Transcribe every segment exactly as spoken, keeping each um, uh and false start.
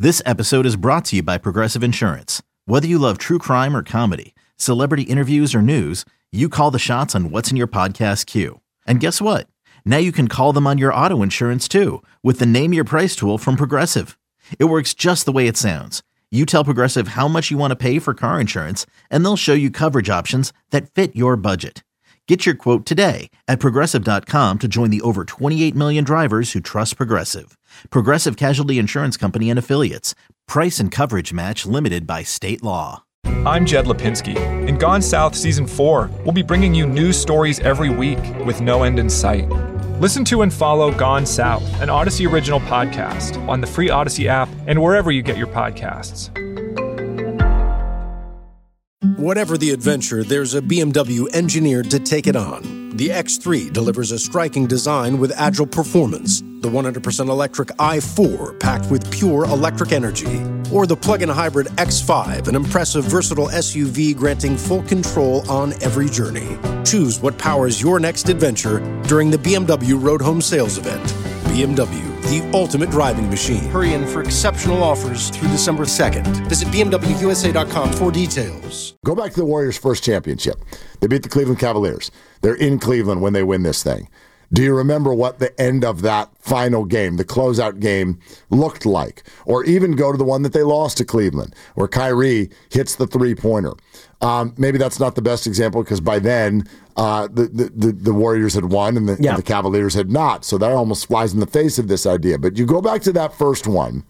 This episode is brought to you by Progressive Insurance. Whether you love true crime or comedy, celebrity interviews or news, you call the shots on what's in your podcast queue. And guess what? Now you can call them on your auto insurance too with the Name Your Price tool from Progressive. It works just the way it sounds. You tell Progressive how much you want to pay for car insurance, and they'll show you coverage options that fit your budget. Get your quote today at Progressive dot com to join the over twenty-eight million drivers who trust Progressive. Progressive Casualty Insurance Company and Affiliates. Price and coverage match limited by state law. I'm Jed Lipinski. In Gone South Season four, we'll be bringing you news stories every week with no end in sight. Listen to and follow Gone South, an Odyssey original podcast on the free Odyssey app and wherever you get your podcasts. Whatever the adventure, there's a B M W engineered to take it on. The X three delivers a striking design with agile performance. The one hundred percent electric i four packed with pure electric energy. Or the plug-in hybrid X five, an impressive versatile S U V granting full control on every journey. Choose what powers your next adventure during the B M W Road Home Sales Event. B M W, the ultimate driving machine. Hurry in for exceptional offers through December second. Visit B M W U S A dot com for details. Go back to the Warriors' first championship. They beat the Cleveland Cavaliers. They're in Cleveland when they win this thing. Do you remember what the end of that final game, the closeout game, looked like? Or even go to the one that they lost to Cleveland, where Kyrie hits the three-pointer. Um, maybe that's not the best example because by then uh, the, the, the Warriors had won and the, yeah. and the Cavaliers had not. So that almost flies in the face of this idea. But you go back to that first one,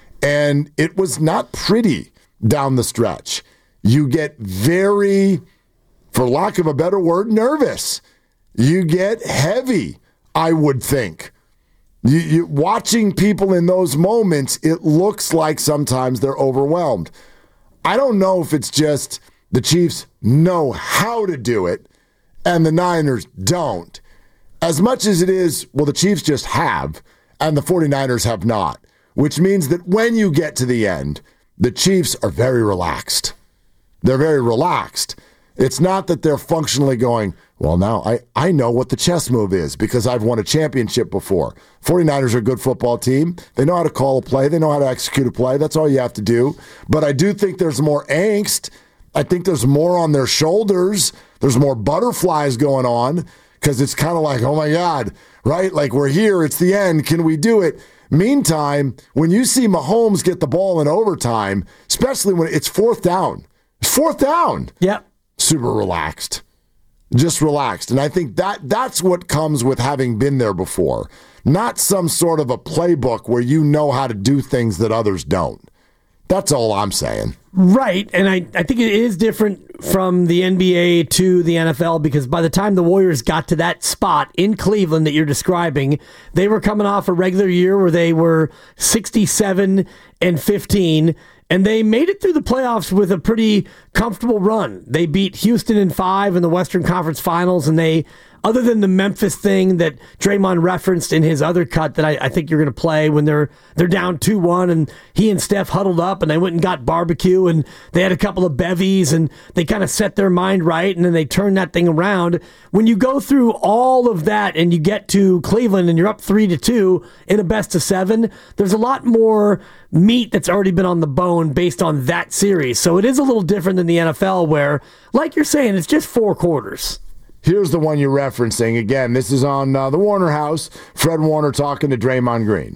and it was not pretty down the stretch. You get very, for lack of a better word, nervous. You get heavy, I would think. You, you, watching people in those moments, it looks like sometimes they're overwhelmed. I don't know if it's just the Chiefs know how to do it and the Niners don't. As much as it is, well, the Chiefs just have and the 49ers have not, which means that when you get to the end, the Chiefs are very relaxed. They're very relaxed. It's not that they're functionally going, well, now I, I know what the chess move is because I've won a championship before. 49ers are a good football team. They know how to call a play. They know how to execute a play. That's all you have to do. But I do think there's more angst. I think there's more on their shoulders. There's more butterflies going on because it's kind of like, oh, my God, right? Like we're here. It's the end. Can we do it? Meantime, when you see Mahomes get the ball in overtime, especially when it's fourth down, it's fourth down. Yep. Super relaxed. Just relaxed. And I think that that's what comes with having been there before. Not some sort of a playbook where you know how to do things that others don't. That's all I'm saying. Right. And I, I think it is different from the N B A to the N F L because by the time the Warriors got to that spot in Cleveland that you're describing, they were coming off a regular year where they were sixty-seven and fifteen. And they made it through the playoffs with a pretty comfortable run. They beat Houston in five in the Western Conference Finals, and they, other than the Memphis thing that Draymond referenced in his other cut that I, I think you're going to play when they're they're down two one, and he and Steph huddled up, and they went and got barbecue, and they had a couple of bevies, and they kind of set their mind right, and then they turned that thing around. When you go through all of that and you get to Cleveland and you're up three to two in a best of seven, there's a lot more meat that's already been on the bone based on that series. So it is a little different than the N F L where, like you're saying, it's just four quarters. Here's the one you're referencing. Again, this is on uh, the Warner House. Fred Warner talking to Draymond Green.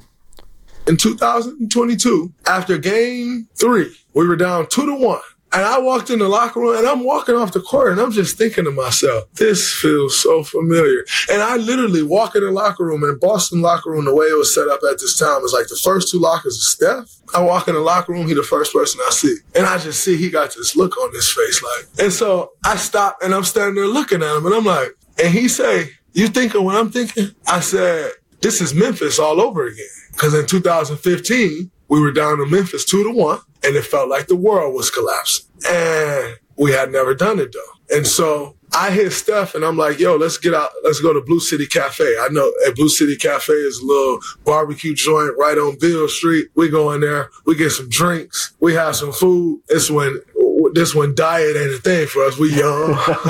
In two thousand twenty-two, after game three, we were down two to one. And I walked in the locker room, and I'm walking off the court, and I'm just thinking to myself, this feels so familiar. And I literally walk in the locker room, and Boston locker room, the way it was set up at this time, was like the first two lockers are Steph. I walk in the locker room, he the first person I see. And I just see he got this look on his face. like. And so I stop, and I'm standing there looking at him, and I'm like, and he say, you thinking what I'm thinking? I said, this is Memphis all over again. Because in two thousand fifteen, we were down to Memphis two to one, and it felt like the world was collapsing. And we had never done it, though. And so I hit Steph, and I'm like, yo, let's get out. Let's go to Blue City Cafe. I know at Blue City Cafe is a little barbecue joint right on Beale Street. We go in there. We get some drinks. We have some food. It's when this one diet ain't a thing for us. We young.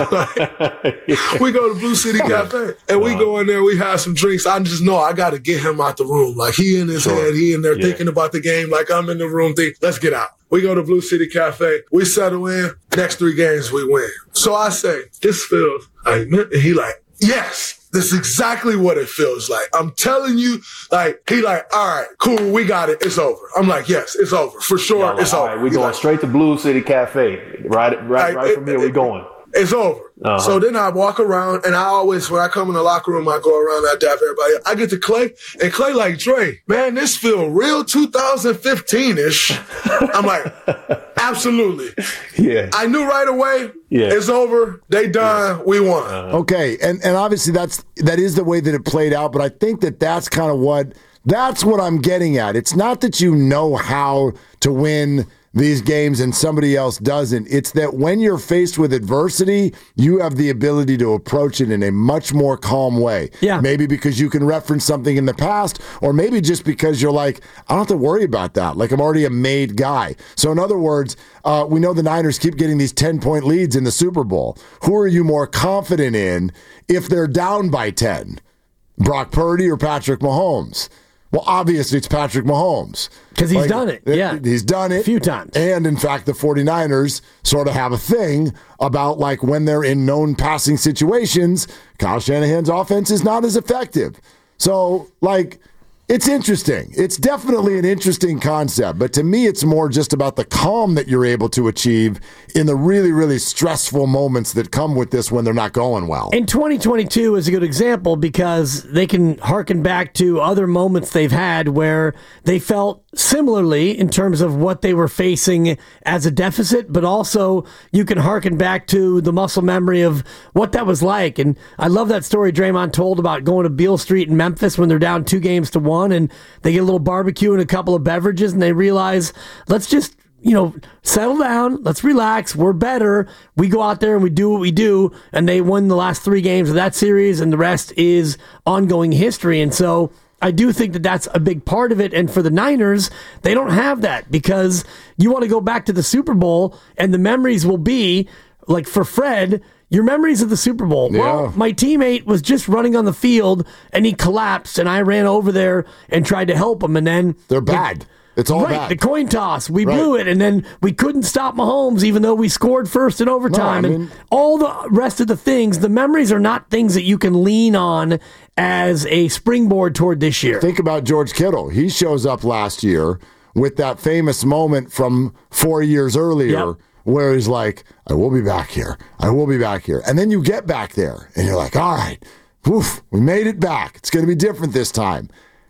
We go to Blue City Cafe and we go in there. We have some drinks. I just know I got to get him out the room. Like he in his sure. head, he in there yeah. thinking about the game. Like I'm in the room thinking, let's get out. We go to Blue City Cafe. We settle in. Next three games we win. So I say, this feels like, and he like, yes. This is exactly what it feels like. I'm telling you, like, he like, all right, cool, we got it. It's over. I'm like, yes, it's over. For sure, like, it's all over. Right, we're going like, straight to Blue City Cafe. Right, right, like, right from it, here, it, we're going. It's over. Uh-huh. So then I walk around, and I always, when I come in the locker room, I go around, I dap everybody. I get to Clay, and Clay like, Dre, man, this feel real two thousand fifteen-ish. I'm like, absolutely. Yeah. I knew right away, yeah. it's over. They done. Yeah. We won. Uh-huh. Okay, and, and obviously that's that is the way that it played out, but I think that that's kind of what, that's what I'm getting at. It's not that you know how to win these games and somebody else doesn't. It's that when you're faced with adversity, you have the ability to approach it in a much more calm way. Yeah. Maybe because you can reference something in the past, or maybe just because you're like, I don't have to worry about that. Like I'm already a made guy. So in other words, uh, we know the Niners keep getting these ten-point leads in the Super Bowl. Who are you more confident in if they're down by ten? Brock Purdy or Patrick Mahomes? Well, obviously it's Patrick Mahomes. Because he's like, done it. Yeah. He's done it. A few times. And, in fact, the 49ers sort of have a thing about, like, when they're in known passing situations, Kyle Shanahan's offense is not as effective. So, like, it's interesting. It's definitely an interesting concept. But to me, it's more just about the calm that you're able to achieve in the really, really stressful moments that come with this when they're not going well. And twenty twenty-two is a good example because they can harken back to other moments they've had where they felt similarly in terms of what they were facing as a deficit, but also you can harken back to the muscle memory of what that was like. And I love that story Draymond told about going to Beale Street in Memphis when they're down two games to one and they get a little barbecue and a couple of beverages and they realize, let's just, you know, settle down, let's relax, we're better. We go out there and we do what we do, and they won the last three games of that series, and the rest is ongoing history. And so I do think that that's a big part of it. And for the Niners, they don't have that because you want to go back to the Super Bowl and the memories will be, like for Fred, your memories of the Super Bowl. Yeah. Well, my teammate was just running on the field and he collapsed and I ran over there and tried to help him. And then they're bad. The, it's all right, bad. The coin toss. We right. blew it and then we couldn't stop Mahomes even though we scored first in overtime. No, I mean, and all the rest of the things, the memories are not things that you can lean on as a springboard toward this year. Think about George Kittle. He shows up last year with that famous moment from four years earlier yep. where he's like, I will be back here. I will be back here. And then you get back there and you're like, all right, oof, we made it back. It's going to be different this time.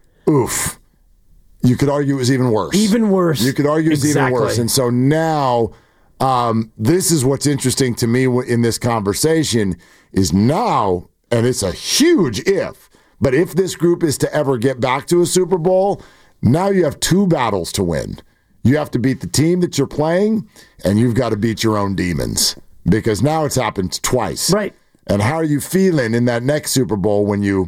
Oof. You could argue it was even worse. Even worse. You could argue it was exactly. even worse. And so now um, this is what's interesting to me in this conversation is now, and it's a huge if, but if this group is to ever get back to a Super Bowl, now you have two battles to win. You have to beat the team that you're playing, and you've got to beat your own demons because now it's happened twice. Right. And how are you feeling in that next Super Bowl when you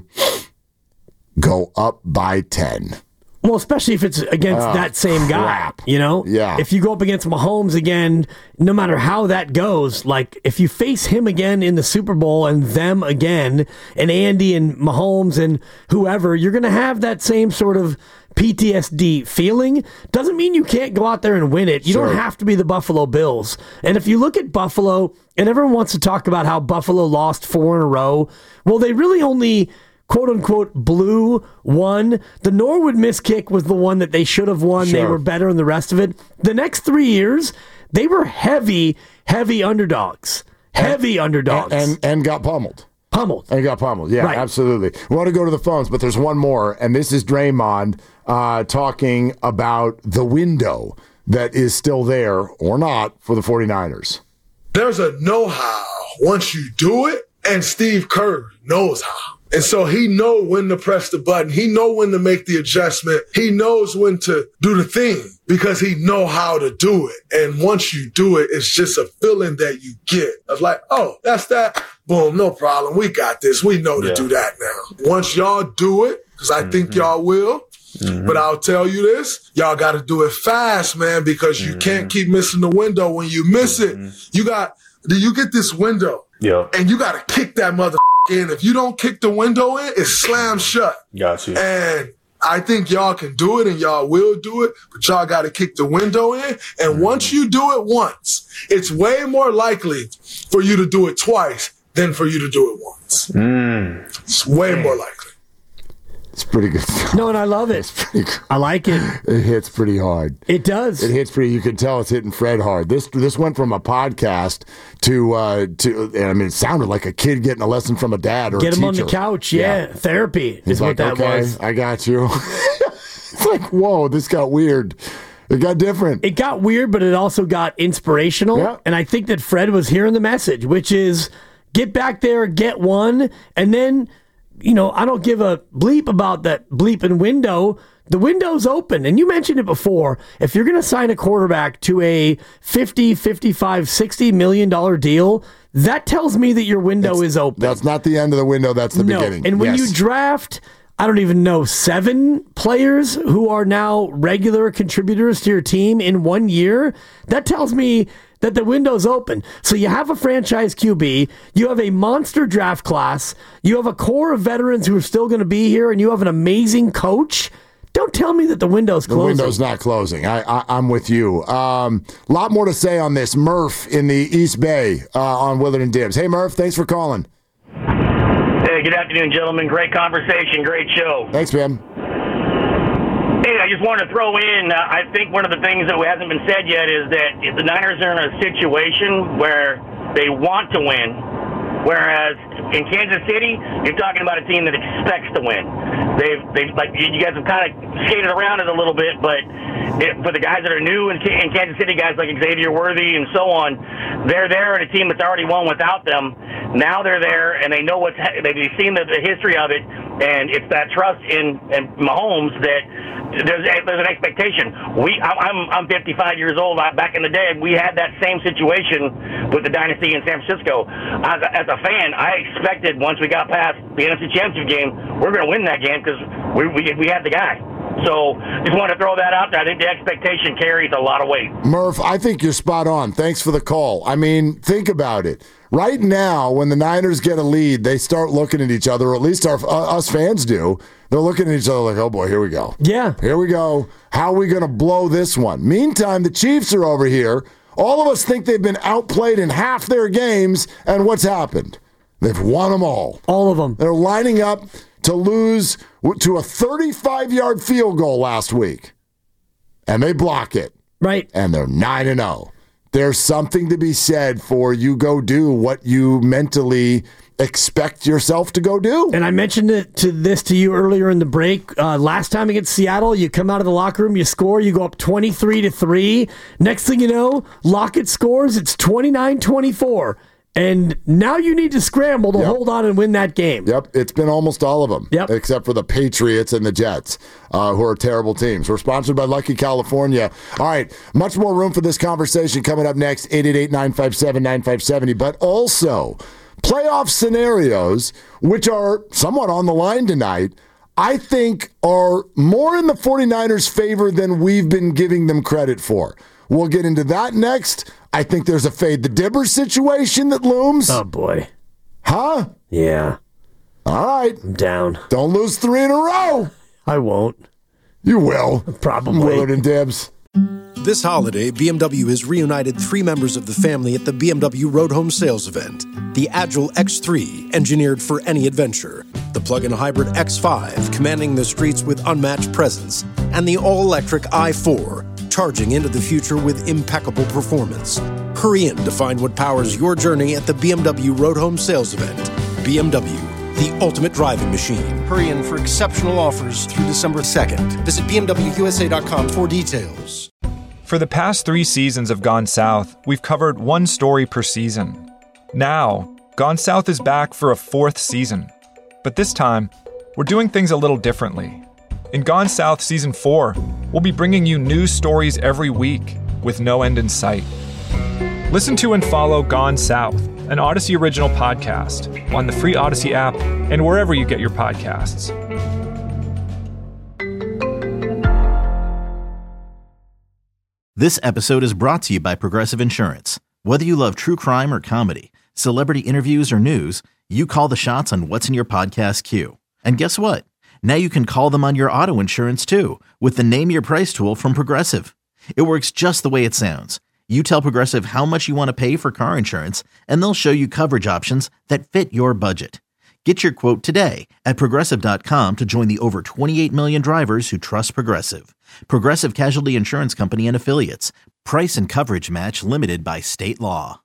go up by ten? Well, especially if it's against oh, that same guy, crap. you know? Yeah. If you go up against Mahomes again, no matter how that goes, like if you face him again in the Super Bowl and them again, and Andy and Mahomes and whoever, you're going to have that same sort of P T S D feeling. Doesn't mean you can't go out there and win it. You sure. don't have to be the Buffalo Bills. And if you look at Buffalo, and everyone wants to talk about how Buffalo lost four in a row, well, they really only quote-unquote blew one. The Norwood miss kick was the one that they should have won. Sure. They were better in the rest of it. The next three years, they were heavy, heavy underdogs. Heavy and, underdogs. And, and got pummeled. Pummeled. And got pummeled. Yeah, right. Absolutely. We want to go to the phones, but there's one more, and this is Draymond uh, talking about the window that is still there, or not, for the 49ers. There's a know-how once you do it, and Steve Kerr knows how. And so he know when to press the button. He know when to make the adjustment. He knows when to do the thing because he know how to do it. And once you do it, it's just a feeling that you get of like, oh, that's that. Boom, no problem. We got this. We know to yeah. do that now. Once y'all do it, because I mm-hmm. think y'all will, Mm-hmm. But I'll tell you this, y'all got to do it fast, man, because you mm-hmm. can't keep missing the window. When you miss it, mm-hmm. you got, you get this window, yeah, and you got to kick that mother in. If you don't kick the window in, it's slammed shut. Got you. And I think y'all can do it and y'all will do it, but y'all got to kick the window in. And mm-hmm. once you do it once, it's way more likely for you to do it twice than for you to do it once. Mm. It's way more likely. It's pretty good stuff. No, and I love it. I like it. It hits pretty hard. It does. It hits pretty. You can tell it's hitting Fred hard. This this went from a podcast to uh, to. I mean, it sounded like a kid getting a lesson from a dad or get a him teacher. on the couch. Yeah, yeah. Therapy He's is like, what that okay, was. I got you. It's like, whoa, this got weird. It got different. It got weird, but it also got inspirational. Yeah. And I think that Fred was hearing the message, which is get back there, get one, and then. You know, I don't give a bleep about that bleeping window. The window's open. And you mentioned it before. If you're going to sign a quarterback to a fifty, fifty-five, sixty million dollars deal, that tells me that your window it's, is open. That's not the end of the window. That's the no. beginning. And when yes. you draft, I don't even know, seven players who are now regular contributors to your team in one year, that tells me that the window's open. So you have a franchise Q B, you have a monster draft class, you have a core of veterans who are still going to be here, and you have an amazing coach. Don't tell me that the window's closing. The window's not closing. I, I, I'm with you. A um, lot more to say on this. Murph in the East Bay uh, on Willard and Dibs. Hey, Murph, thanks for calling. Hey, good afternoon, gentlemen. Great conversation. Great show. Thanks, man. Hey, I just wanted to throw in, uh, I think one of the things that hasn't been said yet is that if the Niners are in a situation where they want to win, whereas in Kansas City, you're talking about a team that expects to win. They've, they've like you guys have kind of skated around it a little bit, but it, for the guys that are new in, in Kansas City, guys like Xavier Worthy and so on, they're there in a team that's already won without them. Now they're there and they know what's they've seen the, the history of it, and it's that trust in, in Mahomes that there's there's an expectation. We I'm I'm fifty-five years old. Back in the day, we had that same situation with the dynasty in San Francisco. As a, as a fan, I expected once we got past the N F C Championship game, we're going to win that game because we, we we had the guy. So just want to throw that out there. I think the expectation carries a lot of weight. Murph, I think you're spot on. Thanks for the call. I mean, think about it. Right now, when the Niners get a lead, they start looking at each other, or at least our, uh, us fans do. They're looking at each other like, oh, boy, here we go. Yeah. Here we go. How are we going to blow this one? Meantime, the Chiefs are over here. All of us think they've been outplayed in half their games, and what's happened? They've won them all. All of them. They're lining up to lose to a thirty-five-yard field goal last week, and they block it. Right. And they're nine and oh. There's something to be said for you go do what you mentally expect yourself to go do. And I mentioned it to this to you earlier in the break. Uh, last time against Seattle, you come out of the locker room, you score, you go up twenty-three to three. Next thing you know, Lockett scores, it's twenty-nine twenty-four. And now you need to scramble to yep. hold on and win that game. Yep, it's been almost all of them, yep. except for the Patriots and the Jets, uh, who are terrible teams. We're sponsored by Lucky California. All right, much more room for this conversation coming up next, eight eight eight, nine five seven, nine five seven zero. But also, playoff scenarios, which are somewhat on the line tonight, I think are more in the 49ers' favor than we've been giving them credit for. We'll get into that next. I think there's a fade the Dibber situation that looms. Oh, boy. Huh? Yeah. All right. I'm down. Don't lose three in a row. I won't. You will. Probably. Willard and Dibs. This holiday, B M W has reunited three members of the family at the B M W Road Home Sales Event. The Agile X three, engineered for any adventure. The plug-in hybrid X five, commanding the streets with unmatched presence. And the all-electric i four, charging into the future with impeccable performance. Hurry in to find what powers your journey at the B M W Road Home Sales Event. B M W, the ultimate driving machine. Hurry in for exceptional offers through December second. Visit B M W U S A dot com for details. For the past three seasons of Gone South, we've covered one story per season. Now, Gone South is back for a fourth season. But this time, we're doing things a little differently. In Gone South Season four, we'll be bringing you news stories every week with no end in sight. Listen to and follow Gone South, an Odyssey original podcast, on the free Odyssey app and wherever you get your podcasts. This episode is brought to you by Progressive Insurance. Whether you love true crime or comedy, celebrity interviews or news, you call the shots on what's in your podcast queue. And guess what? Now you can call them on your auto insurance too with the Name Your Price tool from Progressive. It works just the way it sounds. You tell Progressive how much you want to pay for car insurance, and they'll show you coverage options that fit your budget. Get your quote today at Progressive dot com to join the over twenty-eight million drivers who trust Progressive. Progressive Casualty Insurance Company and Affiliates. Price and coverage match limited by state law.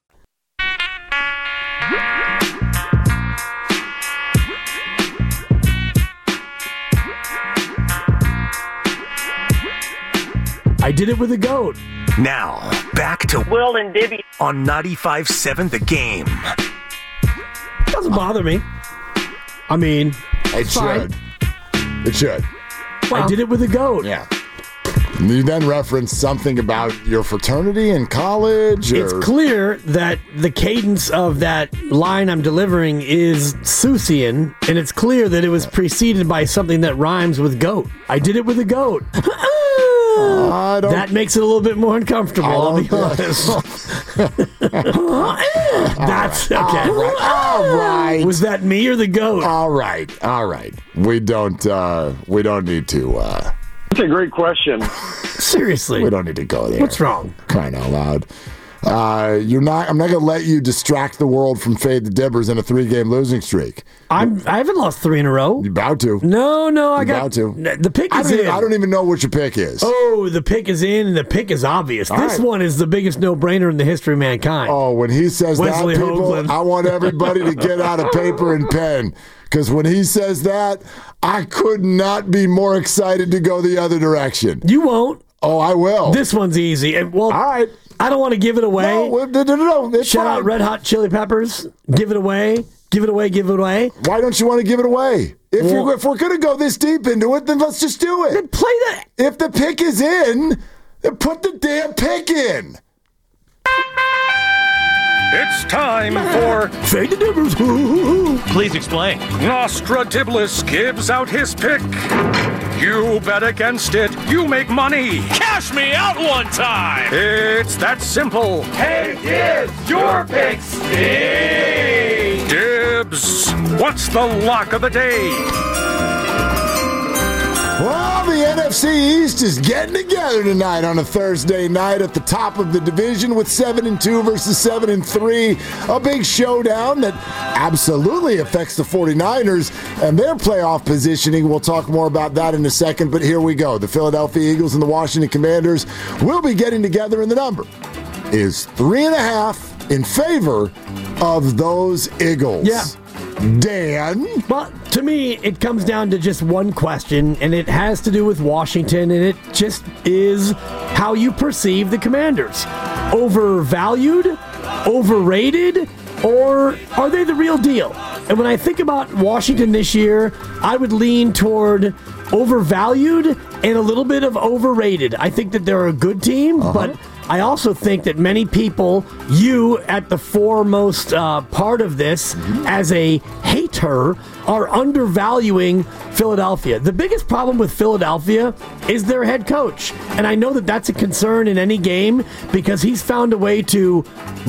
I did it with a goat. Now, back to Will and Dibby on ninety-five seven The Game. Doesn't bother me. I mean, It fine. should. It should. I did it with a goat. Yeah. You then referenced something about your fraternity in college? Or... It's clear that the cadence of that line I'm delivering is Seussian, and it's clear that it was preceded by something that rhymes with goat. I did it with a goat. I don't... That makes it a little bit more uncomfortable, I'll be honest. That's okay. All right. All right. Was that me or the goat? All right. All right. We don't, uh, we don't need to, uh... That's a great question. Seriously. We don't need to go there. What's wrong? Crying out loud. Uh, you're not. I'm not going to let you distract the world from Fade the Dibbers in a three-game losing streak. I'm. I haven't lost three in a row. You're about to. No, no, I You're got about to. The pick I is don't, in. even, I don't even know what your pick is. Oh, the pick is in, and the pick is obvious. All this right. one is the biggest no-brainer in the history of mankind. Oh, when he says Wesley that, people, Hoagland. I want everybody to get out a paper and pen. Because when he says that, I could not be more excited to go the other direction. You won't. Oh, I will. This one's easy. And, well, All right. I don't want to give it away. No, no, no, no. It's Shout fine. out Red Hot Chili Peppers. Give it away. Give it away. Give it away. Why don't you want to give it away? If, Well- you're, if we're going to go this deep into it, then let's just do it. Then play that. If the pick is in, then put the damn pick in. It's time for Fade the Dibbers. Please explain. Nostradiblis gives out his pick. You bet against it, you make money. Cash me out one time. It's that simple. Hey, Dibs, your pick stinks. Dibs, what's the lock of the day? Well, the N F C East is getting together tonight on a Thursday night at the top of the division with seven and two versus seven and three. A big showdown that absolutely affects the 49ers and their playoff positioning. We'll talk more about that in a second, but here we go. The Philadelphia Eagles and the Washington Commanders will be getting together, and the number is three and a half in favor of those Eagles. Yeah. Dan? Well, to me, it comes down to just one question, and it has to do with Washington, and it just is how you perceive the Commanders. Overvalued? Overrated? Or are they the real deal? And when I think about Washington this year, I would lean toward overvalued and a little bit of overrated. I think that they're a good team, uh-huh. but I also think that many people, you at the foremost uh, part of this, mm-hmm. as a hater, are undervaluing Philadelphia. The biggest problem with Philadelphia is their head coach. And I know that that's a concern in any game because he's found a way to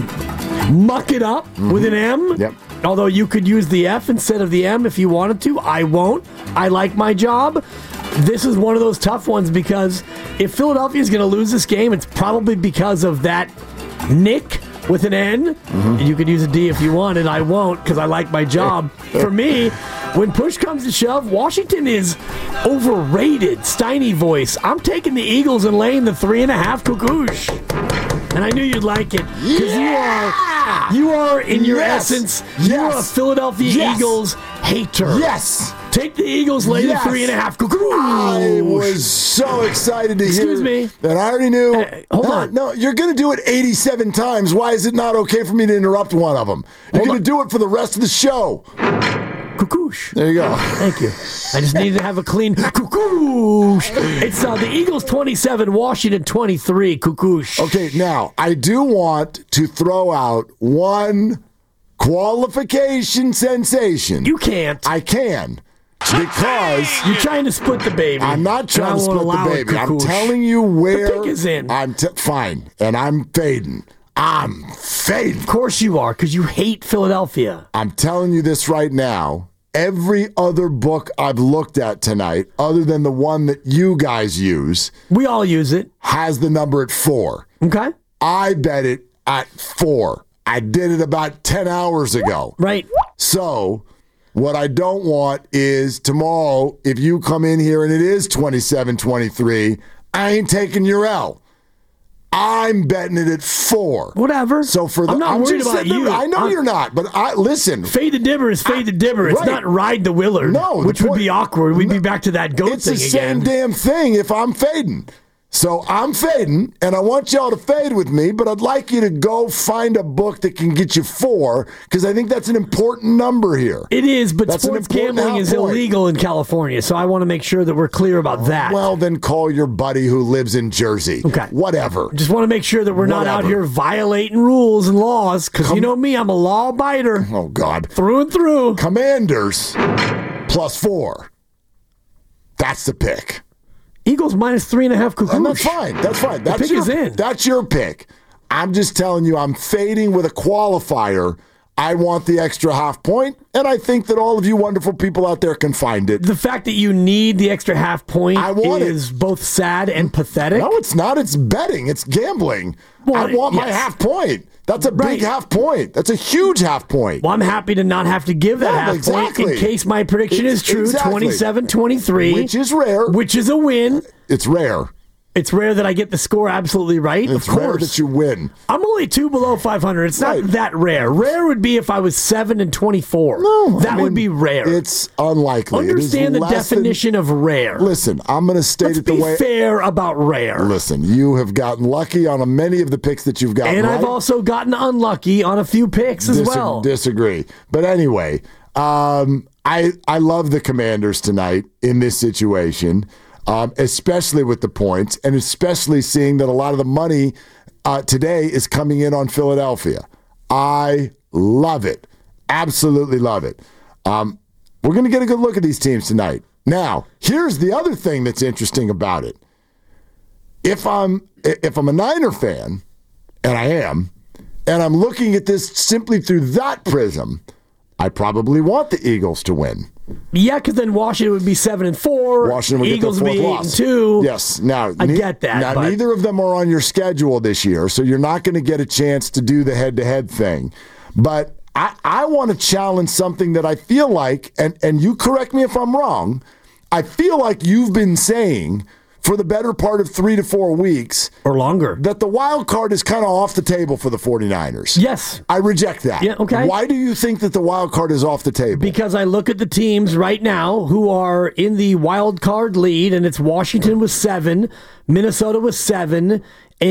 muck it up mm-hmm. with an M. Yep. Although you could use the F instead of the M if you wanted to. I won't. I like my job. This is one of those tough ones because if Philadelphia is going to lose this game, it's probably because of that Nick with an N. Mm-hmm. You could use a D if you wanted. I won't because I like my job. For me, when push comes to shove, Washington is overrated. Steiny voice. I'm taking the Eagles and laying the three and a half cuckoosh. And I knew you'd like it because yeah! you are, you are in your yes! essence, yes! you're a Philadelphia yes! Eagles hater. Yes. Take the Eagles, lay yes. the three and a half. Cuckoosh. I was so excited to Excuse hear me. that. I already knew. Uh, hold no, on. No, you're going to do it eighty-seven times. Why is it not okay for me to interrupt one of them? You're going to do it for the rest of the show. Cuckoosh. There you go. Thank you. I just needed to have a clean cuckoosh. It's uh, the Eagles twenty-seven, Washington twenty-three. Cuckoosh. Okay, now, I do want to throw out one qualification sensation. You can't. I can. Because you're trying to split the baby. I'm not trying to split the baby. I'm telling you where the pick is in. I'm t- fine, and I'm fading. I'm fading. Of course you are, because you hate Philadelphia. I'm telling you this right now. Every other book I've looked at tonight, other than the one that you guys use, we all use it, has the number at four. Okay. I bet it at four. I did it about ten hours ago. Right. So what I don't want is tomorrow, if you come in here and it is twenty-seven twenty-three, I ain't taking your L. I'm betting it at four. Whatever. So for the, I'm not I'm worried just about there, you. I know I'm, you're not, but I listen. Fade the dibber is fade the dibber. It's right. not ride the Willard. No, which point, would be awkward. We'd no, be back to that goat it's thing the again. same damn thing if I'm fading. So I'm fading, and I want y'all to fade with me, but I'd like you to go find a book that can get you four, because I think that's an important number here. It is, but that's sports gambling is point. illegal in California, so I want to make sure that we're clear about that. Well, then call your buddy who lives in Jersey. Okay. Whatever. Just want to make sure that we're Whatever. not out here violating rules and laws, because you know me, I'm a law abiter. Oh, God. Through and through. Commanders plus four. That's the pick. Eagles minus three and a half. And that's fine. That's fine. That's the pick your, is in. That's your pick. I'm just telling you, I'm fading with a qualifier. I want the extra half point, and I think that all of you wonderful people out there can find it. The fact that you need the extra half point I want is it. both sad and pathetic. No, it's not. It's betting. It's gambling. Well, I want yes. my half point. That's a Right. big half point. That's a huge half point. Well, I'm happy to not have to give that Yeah, half exactly. point in case my prediction It's, is true, exactly. twenty-seven twenty-three. Which is rare. Which is a win. It's rare. It's rare that I get the score absolutely right. It's of rare course. that you win. I'm only two below five hundred. It's not Right. that rare. Rare would be if I was seven and twenty-four. No, that I mean, would be rare. It's unlikely. Understand it is the less definition than, of rare. Listen, I'm going to state Let's it the be way. fair about rare. Listen, you have gotten lucky on many of the picks that you've gotten And right. I've also gotten unlucky on a few picks as Dis- well. Disagree. But anyway, um, I I love the Commanders tonight in this situation, um, especially with the points, and especially seeing that a lot of the money uh, today is coming in on Philadelphia. I love it. Absolutely love it. Um, we're going to get a good look at these teams tonight. Now, here's the other thing that's interesting about it. If I'm if I'm a Niner fan, and I am, and I'm looking at this simply through that prism, I probably want the Eagles to win. Yeah, because then Washington would be seven and four. Washington would Eagles get would their be fourth eight loss. and two. Yes. Now I ne- get that. Now but neither of them are on your schedule this year, so you're not going to get a chance to do the head-to-head thing. But I, I want to challenge something that I feel like, and, and you correct me if I'm wrong, I feel like you've been saying for the better part of three to four weeks or longer that the wild card is kind of off the table for the 49ers. Yes. I reject that. Yeah, okay. Why do you think that the wild card is off the table? Because I look at the teams right now who are in the wild card lead, and it's Washington with seven, Minnesota with seven,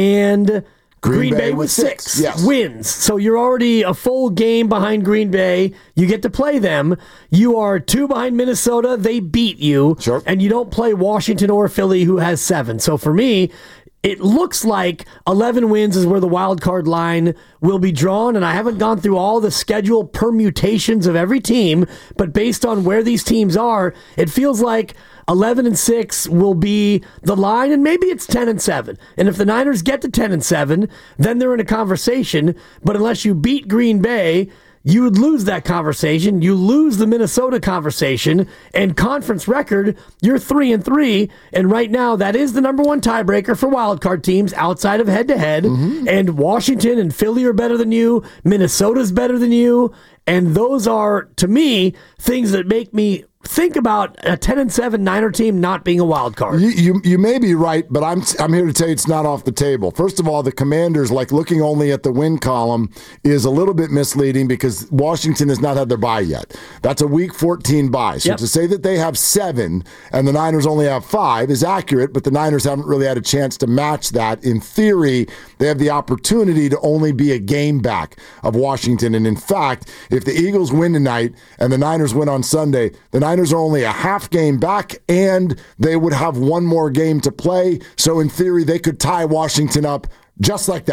and Green, Green Bay, Bay with with six, six, yes. wins. So you're already a full game behind Green Bay. You get to play them. You are two behind Minnesota. They beat you. Sure. And you don't play Washington or Philly, who has seven. So for me, it looks like eleven wins is where the wild card line will be drawn, and I haven't gone through all the schedule permutations of every team, but based on where these teams are, it feels like eleven and six will be the line, and maybe it's ten and seven. And if the Niners get to ten and seven, then they're in a conversation, but unless you beat Green Bay, you would lose that conversation. You lose the Minnesota conversation, and conference record, you're three and three. And right now, that is the number one tiebreaker for wildcard teams outside of head to head. And Washington and Philly are better than you. Minnesota's better than you. And those are, to me, things that make me think about a ten and seven Niner team not being a wild card. You, you you may be right, but I'm I'm here to tell you it's not off the table. First of all, the Commanders, like looking only at the win column, is a little bit misleading because Washington has not had their bye yet. That's a week fourteen bye. So Yep. to say that they have seven and the Niners only have five is accurate, but the Niners haven't really had a chance to match that. In theory, they have the opportunity to only be a game back of Washington. And in fact, if the Eagles win tonight and the Niners win on Sunday, the Niners Niners are only a half game back, and they would have one more game to play. So in theory, they could tie Washington up just like that.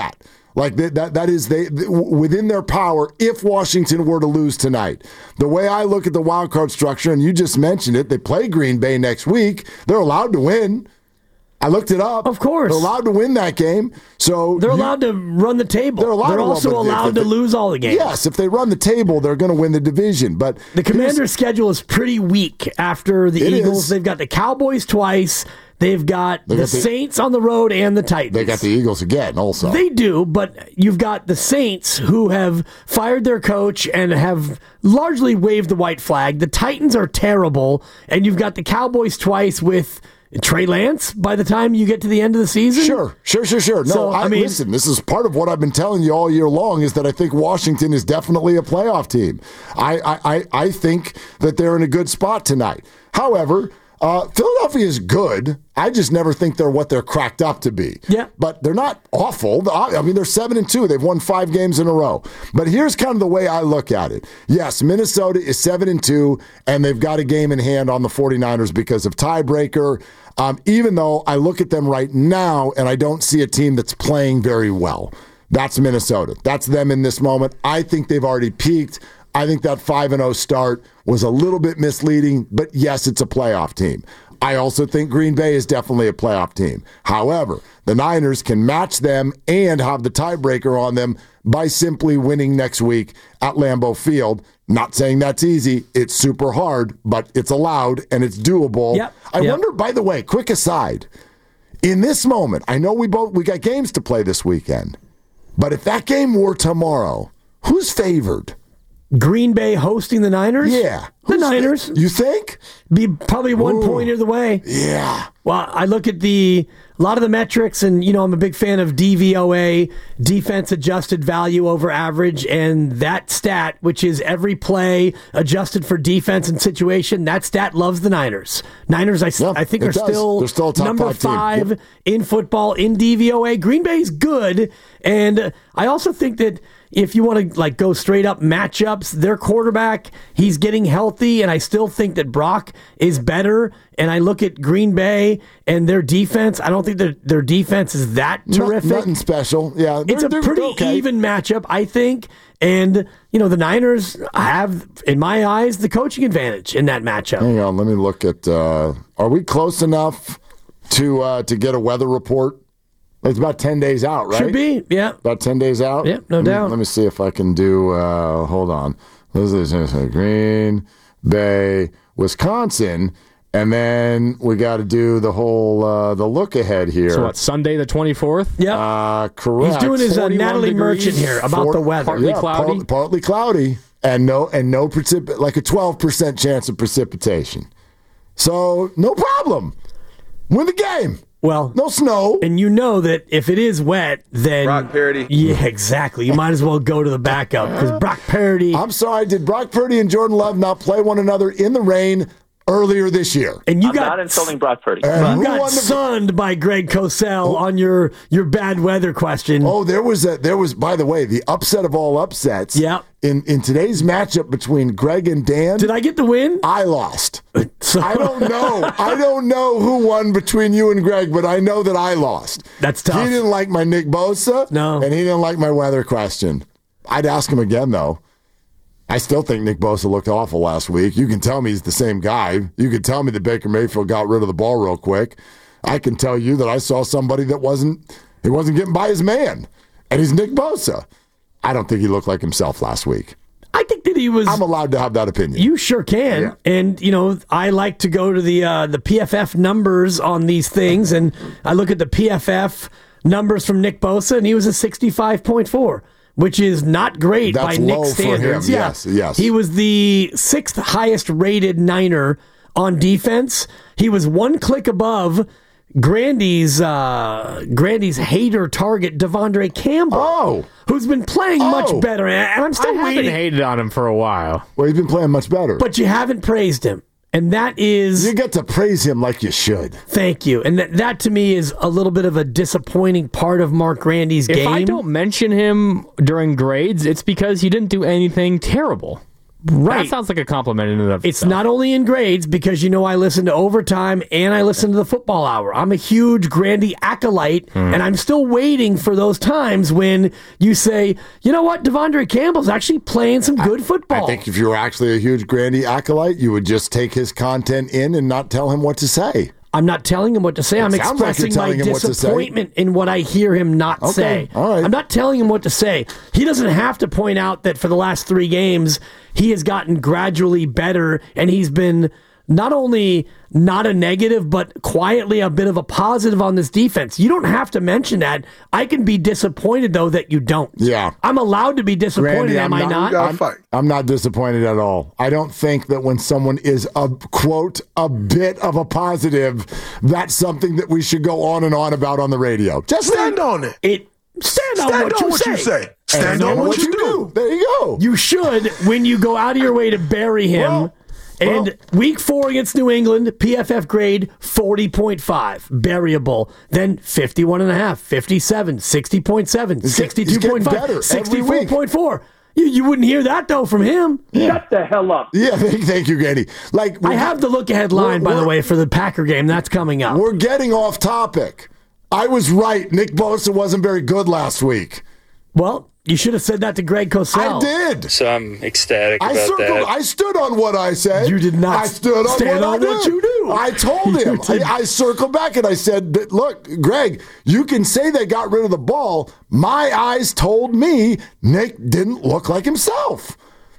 Like that, that, that is they within their power if Washington were to lose tonight. The way I look at the wild card structure, and you just mentioned it, they play Green Bay next week. They're allowed to win. I looked it up. Of course. They're allowed to win that game. So they're you, allowed to run the table. They're, allowed they're to also run, allowed they, to lose all the games. Yes, if they run the table, they're going to win the division. But the Commanders' schedule is pretty weak after the Eagles. Is. They've got the Cowboys twice. They've got they the got the, Saints on the road and the Titans. They got the Eagles again also. They do, but you've got the Saints who have fired their coach and have largely waved the white flag. The Titans are terrible, and you've got the Cowboys twice with Trey Lance by the time you get to the end of the season? Sure, sure, sure, sure. No, so, I, I mean, listen, this is part of what I've been telling you all year long is that I think Washington is definitely a playoff team. I, I, I, I think that they're in a good spot tonight. However, uh, Philadelphia is good. I just never think they're what they're cracked up to be. Yeah. But they're not awful. I mean, they're seven and two. They've won five games in a row. But here's kind of the way I look at it. Yes, Minnesota is seven and two, and they've got a game in hand on the 49ers because of tiebreaker. Um, even though I look at them right now and I don't see a team that's playing very well. That's Minnesota. That's them in this moment. I think they've already peaked. I think that five and oh start was a little bit misleading, but yes, it's a playoff team. I also think Green Bay is definitely a playoff team. However, the Niners can match them and have the tiebreaker on them by simply winning next week at Lambeau Field. Not saying that's easy. It's super hard, but it's allowed and it's doable. Yep. I yep. wonder, by the way, quick aside, in this moment, I know we both we got games to play this weekend, but if that game were tomorrow, who's favored? Green Bay hosting the Niners? Yeah. The Who's Niners. Fa- you think? Be probably one Ooh. point either way. Yeah. Well, I look at the a lot of the metrics, and you know I'm a big fan of D V O A, defense adjusted value over average, and that stat, which is every play adjusted for defense and situation, that stat loves the Niners. Niners, I, yep, I think, are does. still, still number five, five yep. in football in D V O A. Green Bay's good, and I also think that if you want to like go straight up matchups, their quarterback, he's getting healthy, and I still think that Brock is better. And I look at Green Bay and their defense. I don't think that their defense is that terrific. Nothing special. Yeah, it's a pretty okay. even matchup, I think. And you know the Niners have, in my eyes, the coaching advantage in that matchup. Hang on, let me look at. Uh, are we close enough to uh, to get a weather report? It's about ten days out, right? Should be, yeah. About ten days out? Yeah, no let doubt. Me, let me see if I can do, uh, hold on. This is Green Bay, Wisconsin, and then we got to do the whole, uh, the look ahead here. So what, Sunday the twenty-fourth? Yeah. Uh, correct. He's doing his uh, Natalie degrees, Merchant here about Four, the weather. Partly yeah, cloudy. Part, partly cloudy, and no, and no precip, like a twelve percent chance of precipitation. So, no problem. Win the game. Well, no snow. And you know that if it is wet, then... Brock Purdy. Yeah, exactly. You might as well go to the backup because Brock Purdy... I'm sorry, did Brock Purdy and Jordan Love not play one another in the rain earlier this year? And you I'm got, not insulting Brock Purdy. Uh, you got sunned by Greg Cosell oh. on your, your bad weather question. Oh, there was a there was by the way the upset of all upsets. Yeah. In in today's matchup between Greg and Dan, did I get the win? I lost. So. I don't know. I don't know who won between you and Greg, but I know that I lost. That's tough. He didn't like my Nick Bosa. No. And he didn't like my weather question. I'd ask him again though. I still think Nick Bosa looked awful last week. You can tell me he's the same guy. You can tell me that Baker Mayfield got rid of the ball real quick. I can tell you that I saw somebody that wasn't he wasn't getting by his man, and he's Nick Bosa. I don't think he looked like himself last week. I think that he was... I'm allowed to have that opinion. You sure can. Yeah. And, you know, I like to go to the uh, the P F F numbers on these things, and I look at the P F F numbers from Nick Bosa, and he was a sixty-five point four. Which is not great That's by low Nick's standards. For him. Yeah. Yes, yes. He was the sixth highest rated Niner on defense. He was one click above Grandy's uh, Grandy's hater target, Devondre Campbell, oh. who's been playing oh. much better. And I'm still I waiting. haven't hated on him for a while. Well, he's been playing much better. But you haven't praised him. And that is... You get to praise him like you should. Thank you. And that, that to me is a little bit of a disappointing part of Mark Grandy's if game. If I don't mention him during grades, it's because he didn't do anything terrible. Right. That sounds like a compliment in and of It's itself. not only in grades, because you know I listen to Overtime and I listen to the Football Hour. I'm a huge Grandy acolyte, Mm. and I'm still waiting for those times when you say, you know what, Devondre Campbell's actually playing some good football. I think if you were actually a huge Grandy acolyte, you would just take his content in and not tell him what to say. I'm not telling him what to say. It I'm sounds like you're expressing telling my him what to say. disappointment in what I hear him not Okay, say. all right. I'm not telling him what to say. He doesn't have to point out that for the last three games, he has gotten gradually better, and he's been not only not a negative, but quietly a bit of a positive on this defense. You don't have to mention that. I can be disappointed, though, that you don't. Yeah. I'm allowed to be disappointed, Grandy, am I'm I not? I'm, I'm not disappointed at all. I don't think that when someone is a quote a bit of a positive, that's something that we should go on and on about on the radio. Just stand on it. It stand on Stand what, on you, what say. you say. Stand on what you do. There you go. You should, when you go out of your way to bury him. Well, and well, week four against New England, P F F grade forty point five, buryable. Then fifty-one and a half, fifty-seven, sixty point seven, sixty-two point five, sixty-four point four. You, you wouldn't hear that, though, from him. Shut the hell up. Yeah, thank, thank you, Grandy. Like, I have the look-ahead line, by the way, for the Packer game. That's coming up. We're getting off topic. I was right. Nick Bosa wasn't very good last week. Well, you should have said that to Greg Cosell. I did. So I'm ecstatic I about circled, that. I stood on what I said. You did not I stood on stand what on I what did. you do. I told him. I, I circled back and I said, "But look, Greg, you can say they got rid of the ball. My eyes told me Nick didn't look like himself."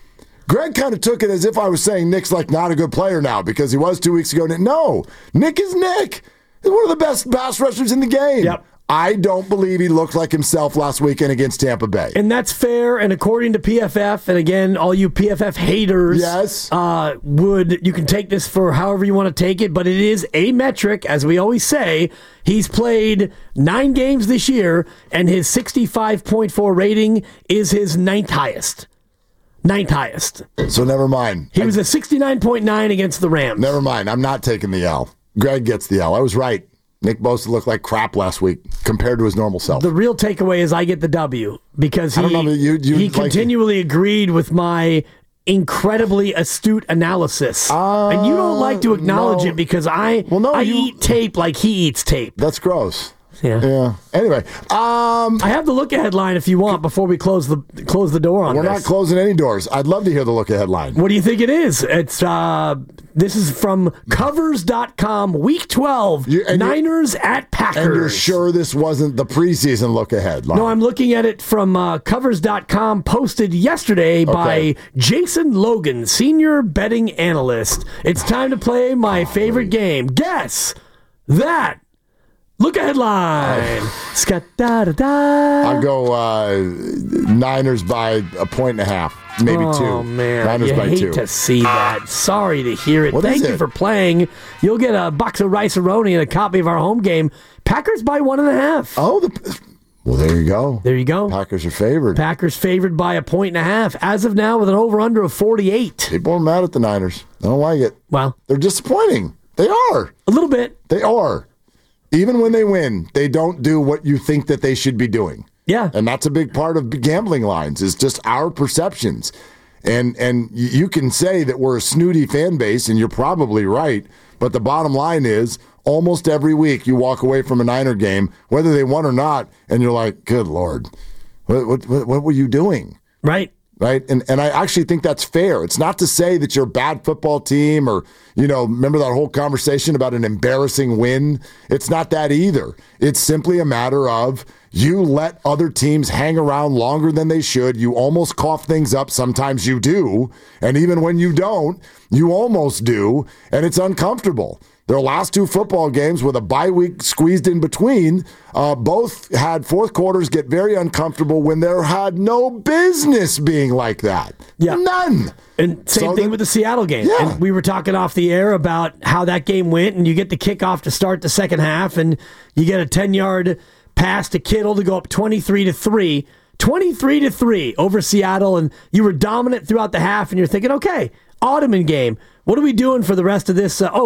Greg kind of took it as if I was saying Nick's like not a good player now because he was two weeks ago. No, Nick is Nick. He's one of the best pass rushers in the game. Yep. I don't believe he looked like himself last weekend against Tampa Bay. And that's fair. And according to P F F, and again, all you P F F haters, yes, uh, would you can take this for however you want to take it, but it is a metric, as we always say. He's played nine games this year, and his sixty-five point four rating is his ninth highest. Ninth highest. So never mind. He was a sixty-nine point nine against the Rams. Never mind. I'm not taking the L. Greg gets the L. I was right. Nick Bosa looked like crap last week compared to his normal self. The real takeaway is I get the W because he, I don't know, you, you, he like, continually agreed with my incredibly astute analysis. Uh, and you don't like to acknowledge no. it because I, well, no, I you, eat tape like he eats tape. That's gross. Yeah. Yeah. Anyway, um, I have the look ahead line if you want before we close the close the door on we're this. not closing any doors. I'd love to hear the look ahead line. What do you think it is? It's uh, this is from covers dot com, week twelve, You- and Niners at Packers. And you're sure this wasn't the preseason look ahead line? No, I'm looking at it from uh, covers dot com, posted yesterday by Jason Logan, senior betting analyst. It's time to play my favorite game. Guess that. Look ahead line. Scat-da-da-da. I'll go uh, Niners by a point and a half, maybe oh, two. Oh, man. Niners you by hate two. to see that. Sorry to hear it. What Thank is you it? for playing. You'll get a box of Rice-A-Roni and a copy of our home game. Packers by one and a half. Oh, the, well, there you go. There you go. Packers are favored. Packers favored by a point and a half. As of now, with an over-under of forty-eight. People are mad at the Niners. I don't like it. Well, they're disappointing. They are. A little bit. They are. Even when they win, they don't do what you think that they should be doing. Yeah. And that's a big part of gambling lines is just our perceptions. And and you can say that we're a snooty fan base, and you're probably right. But the bottom line is almost every week you walk away from a Niner game, whether they won or not, and you're like, good Lord, what what, what were you doing? Right. Right. And and I actually think that's fair. It's not to say that you're a bad football team or, you know, remember that whole conversation about an embarrassing win? It's not that either. It's simply a matter of you let other teams hang around longer than they should. You almost cough things up. Sometimes you do. And even when you don't, you almost do. And it's uncomfortable. Their last two football games with a bye week squeezed in between, uh, both had fourth quarters get very uncomfortable when there had no business being like that. Yeah. None. And same So thing the- with the Seattle game. Yeah. And we were talking off the air about how that game went, and you get the kickoff to start the second half, and you get a ten-yard pass to Kittle to go up twenty-three to three. twenty-three to three over Seattle, and you were dominant throughout the half, and you're thinking, okay, Ottoman game. What are we doing for the rest of this? Uh, oh,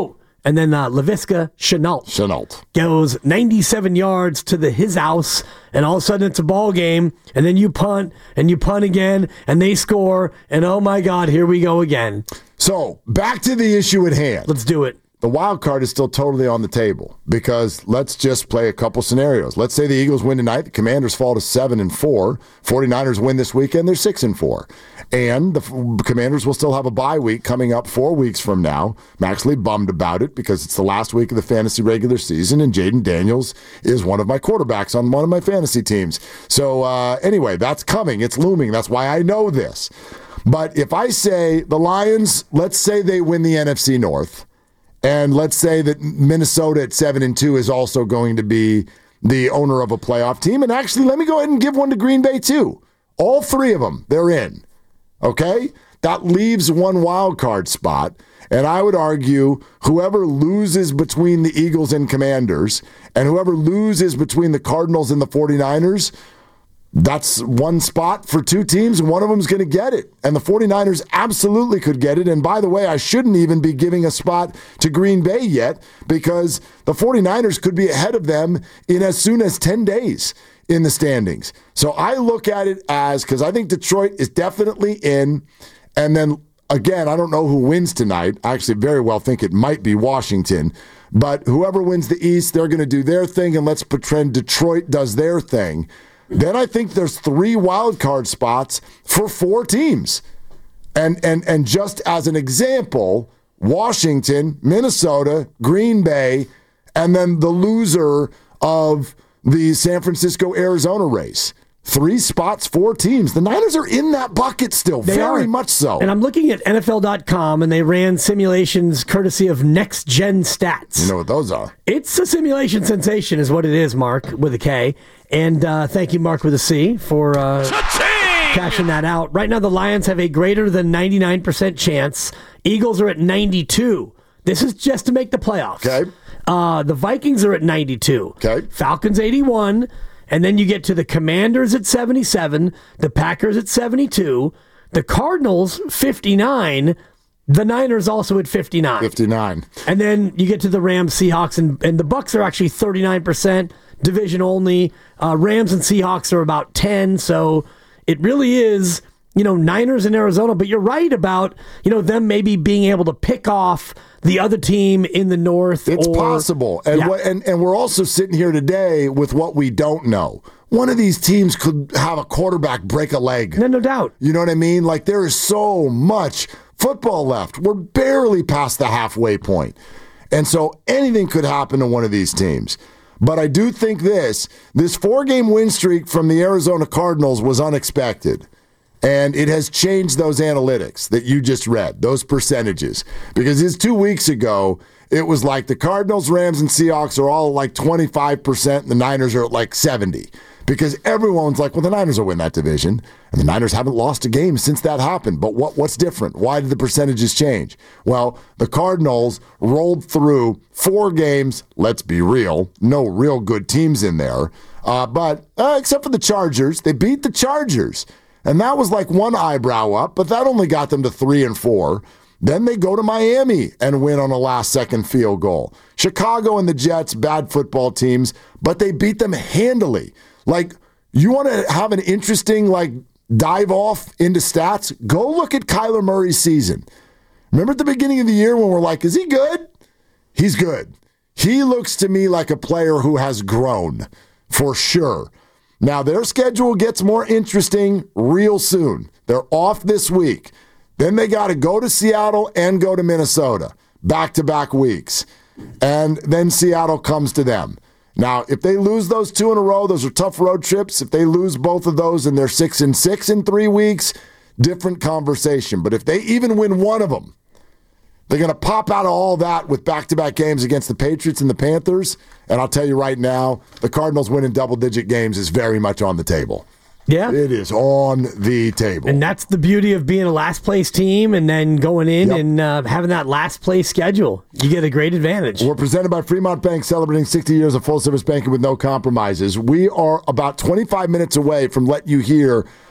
And then uh, Laviska Shenault. Shenault. Goes ninety-seven yards to the his house, and all of a sudden it's a ball game, and then you punt, and you punt again, and they score, and oh my God, here we go again. So, back to the issue at hand. Let's do it. The wild card is still totally on the table because let's just play a couple scenarios. Let's say the Eagles win tonight, the Commanders fall to seven and four, 49ers win this weekend, they're six and four. And the f- Commanders will still have a bye week coming up four weeks from now. I'm actually bummed about it because it's the last week of the fantasy regular season, and Jaden Daniels is one of my quarterbacks on one of my fantasy teams. So uh, anyway, that's coming. It's looming. That's why I know this. But if I say the Lions, let's say they win the N F C North, and let's say that Minnesota at seven and two is also going to be the owner of a playoff team. And actually, let me go ahead and give one to Green Bay too. All three of them, they're in. Okay? That leaves one wild card spot. And I would argue whoever loses between the Eagles and Commanders and whoever loses between the Cardinals and the 49ers, that's one spot for two teams, and one of them is going to get it. And the 49ers absolutely could get it. And by the way, I shouldn't even be giving a spot to Green Bay yet because the 49ers could be ahead of them in as soon as ten days in the standings. So I look at it as, because I think Detroit is definitely in, and then again, I don't know who wins tonight. I actually very well think it might be Washington. But whoever wins the East, they're going to do their thing, and let's pretend Detroit does their thing. Then I think there's three wild card spots for four teams. And and and just as an example, Washington, Minnesota, Green Bay, and then the loser of the San Francisco-Arizona race. Three spots, four teams. The Niners are in that bucket still, they very are. much so. And I'm looking at N F L dot com, and they ran simulations courtesy of Next Gen Stats. You know what those are. It's a simulation sensation is what it is, Mark, with a K. And uh, thank you, Mark, with a C, for uh, cashing that out. Right now, the Lions have a greater than ninety-nine percent chance. Eagles are at ninety-two. This is just to make the playoffs. Okay. Uh, the Vikings are at ninety-two. Okay. Falcons eighty-one. And then you get to the Commanders at seventy-seven, the Packers at seventy-two, the Cardinals fifty-nine, the Niners also at fifty-nine. fifty-nine. And then you get to the Rams, Seahawks, and, and the Bucks are actually thirty-nine percent division only. Uh, Rams and Seahawks are about ten, so it really is, you know, Niners in Arizona. But you're right about, you know, them maybe being able to pick off the other team in the North. It's or, possible. And, yeah. what, and and we're also sitting here today with what we don't know. One of these teams could have a quarterback break a leg. No, no doubt. You know what I mean? Like, there is so much football left. We're barely past the halfway point. And so anything could happen to one of these teams. But I do think this, this four-game win streak from the Arizona Cardinals was unexpected. And it has changed those analytics that you just read, those percentages. Because it's two weeks ago, it was like the Cardinals, Rams, and Seahawks are all like twenty-five percent, and the Niners are at like seventy. Because everyone's like, well, the Niners will win that division. And the Niners haven't lost a game since that happened. But what what's different? Why did the percentages change? Well, the Cardinals rolled through four games. Let's be real. No real good teams in there. Uh, but uh, except for the Chargers, they beat the Chargers. And that was like one eyebrow up, but that only got them to three and four. Then they go to Miami and win on a last-second field goal. Chicago and the Jets, bad football teams, but they beat them handily. Like, you want to have an interesting, like, dive off into stats? Go look at Kyler Murray's season. Remember at the beginning of the year when we're like, is he good? He's good. He looks to me like a player who has grown, for sure. Now, their schedule gets more interesting real soon. They're off this week. Then they got to go to Seattle and go to Minnesota, back-to-back weeks. And then Seattle comes to them. Now, if they lose those two in a row, those are tough road trips. If they lose both of those and they're six and six in three weeks, different conversation. But if they even win one of them, they're going to pop out of all that with back-to-back games against the Patriots and the Panthers. And I'll tell you right now, the Cardinals winning double-digit games is very much on the table. Yeah. It is on the table. And that's the beauty of being a last-place team and then going in Yep. and uh, having that last-place schedule. You get a great advantage. We're presented by Fremont Bank, celebrating sixty years of full-service banking with no compromises. We are about twenty-five minutes away from letting you hear